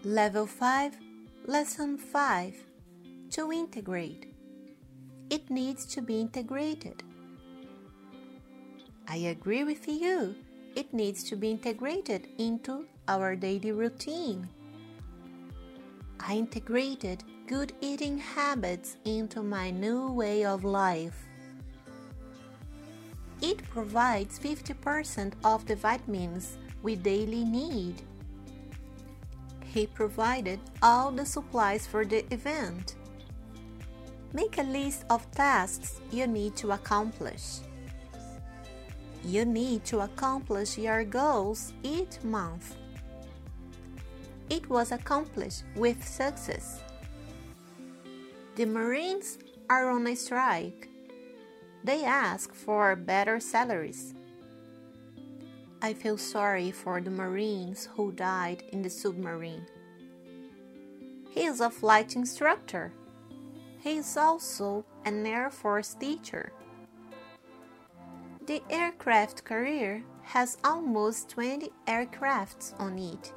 Level 5, Lesson 5. To integrate. It needs to be integrated. I agree with you. It needs to be integrated into our daily routine. I integrated good eating habits into my new way of life. It provides 50% of the vitamins we daily need. He provided all the supplies for the event. Make a list of tasks you need to accomplish. You need to accomplish your goals each month. It was accomplished with success. The Marines are on a strike. They ask for better salaries. I feel sorry for the Marines who died in the submarine. He is a flight instructor. He is also an Air Force teacher. The aircraft carrier has almost 20 aircrafts on it.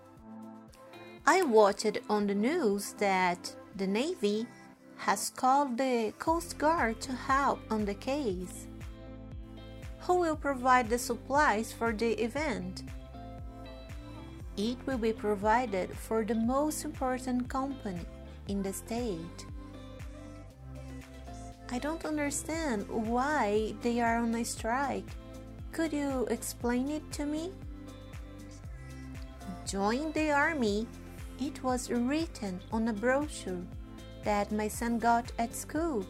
I watched on the news that the Navy has called the Coast Guard to help on the case. Who will provide the supplies for the event? It will be provided for the most important company in the state. I don't understand why they are on a strike. Could you explain it to me? Join the army. It was written on a brochure that my son got at school.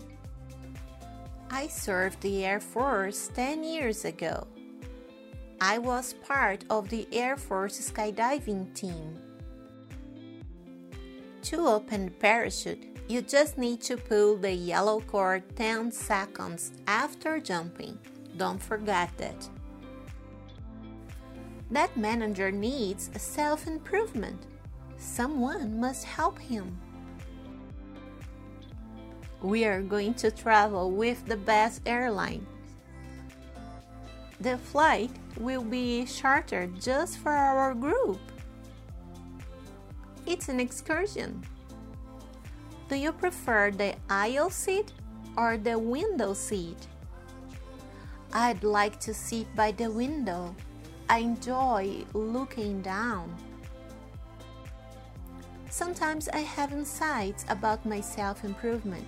I served the Air Force 10 years ago. I was part of the Air Force skydiving team. To open the parachute, you just need to pull the yellow cord 10 seconds after jumping. Don't forget that. That manager needs self-improvement. Someone must help him. We are going to travel with the best airline. The flight will be chartered just for our group. It's an excursion. Do you prefer the aisle seat or the window seat? I'd like to sit by the window. I enjoy looking down. Sometimes I have insights about my self-improvement.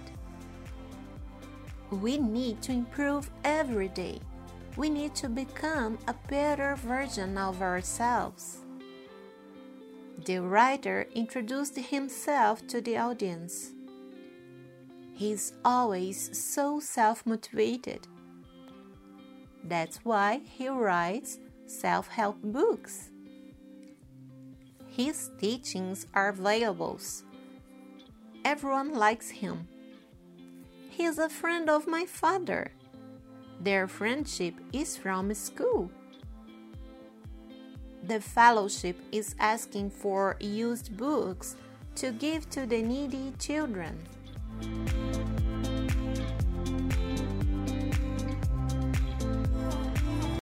We need to improve every day. We need to become a better version of ourselves. The writer introduced himself to the audience. He's always so self-motivated. That's why he writes self-help books. His teachings are valuable. Everyone likes him. He is a friend of my father. Their friendship is from school. The fellowship is asking for used books to give to the needy children.